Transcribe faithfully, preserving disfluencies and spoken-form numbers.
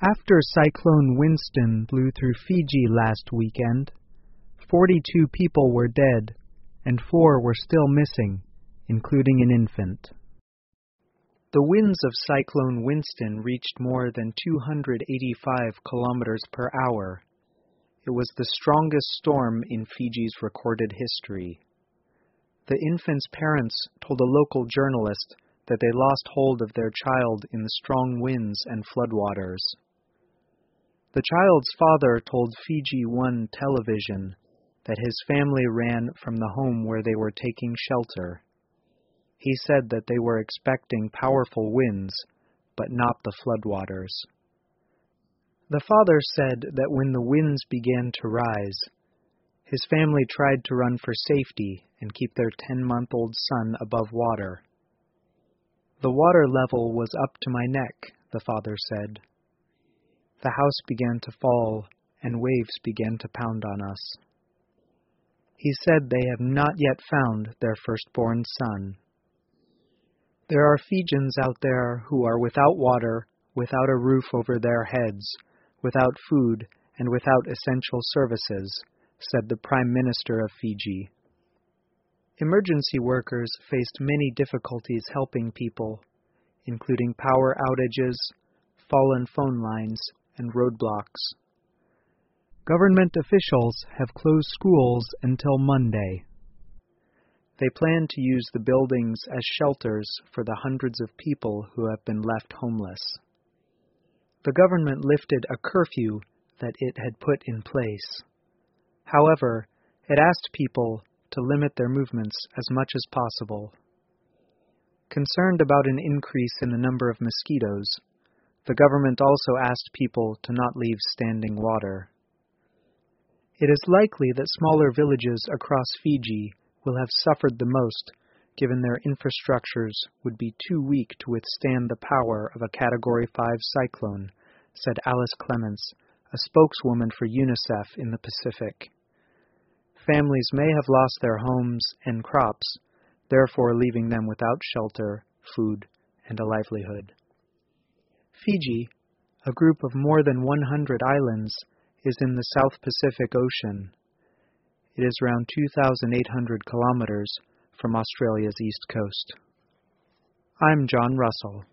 After Cyclone Winston blew through Fiji last weekend, forty-two people were dead and four were still missing, including an infant. The winds of Cyclone Winston reached more than two hundred eighty-five kilometers per hour. It was the strongest storm in Fiji's recorded history. The infant's parents told a local journalist that they lost hold of their child in the strong winds and floodwaters. The child's father told Fiji One television that his family ran from the home where they were taking shelter. He said that they were expecting powerful winds, but not the floodwaters. The father said that when the winds began to rise, his family tried to run for safety and keep their ten-month-old son above water. The water level was up to my neck, the father said. The house began to fall, and waves began to pound on us. He said they have not yet found their firstborn son. There are Fijians out there who are without water, without a roof over their heads, without food, and without essential services, said the Prime Minister of Fiji. Emergency workers faced many difficulties helping people, including power outages, fallen phone lines, and roadblocks. Government officials have closed schools until Monday. They plan to use the buildings as shelters for the hundreds of people who have been left homeless. The government lifted a curfew that it had put in place. However, it asked people to limit their movements as much as possible. Concerned about an increase in the number of mosquitoes, the government also asked people to not leave standing water. It is likely that smaller villages across Fiji will have suffered the most, given their infrastructures would be too weak to withstand the power of a Category five cyclone, said Alice Clements, a spokeswoman for UNICEF in the Pacific. Families may have lost their homes and crops, therefore leaving them without shelter, food, and a livelihood. Fiji, a group of more than one hundred islands, is in the South Pacific Ocean. It is around two thousand eight hundred kilometers from Australia's east coast. I'm John Russell.